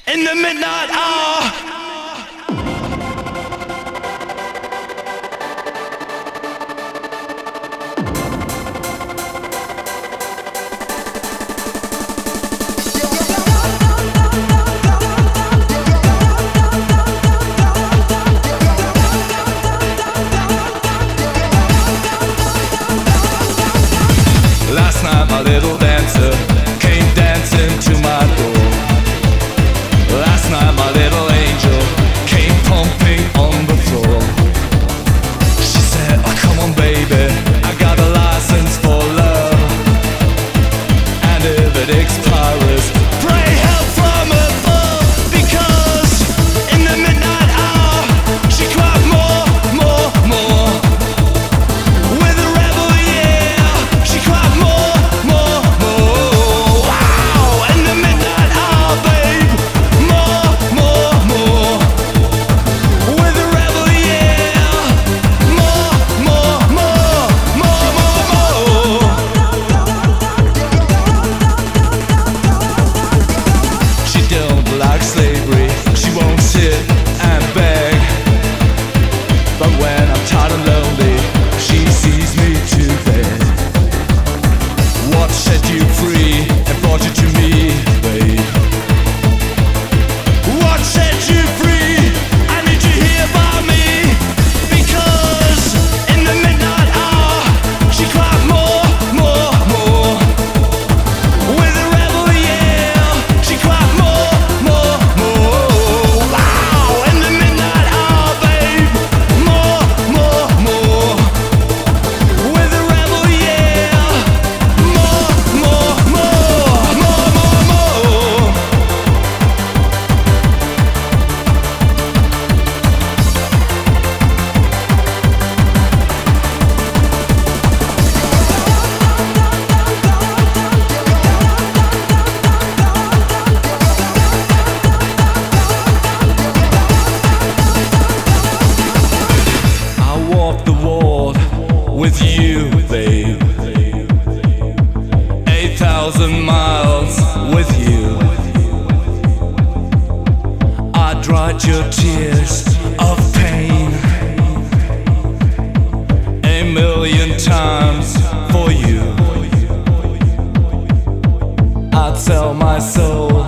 in the midnight hour. Last night my little dancer came dancing to my door. Last night my little angel came pumping on the floor. She said, oh come on baby, I got a license for love, and if it expires, pray help from above. Because in the midnight hour she cried more, more, more. With a rebel, yeah, she cried more, more, more. Wow, in the midnight hour, babe, more, more, more. With a rebel, yeah, more, more, more, more, more, more. She don't like slavery, she won't sit and beg. But when I'm tired and lonely, she sees me to bed. What set you free and brought you to me, babe? What set you free? I need you here by me. Because in the midnight hour she cried more, more, more. With a rebel, yeah, she cried more, more, more. Wow, in the midnight hour, babe, more, more, more. With a rebel, yeah, more, more, more, more, more, more. I walk the world with you, babe. 8,000 miles with you. I dried your tears of pain 1,000,000 times for you. I'd sell my soul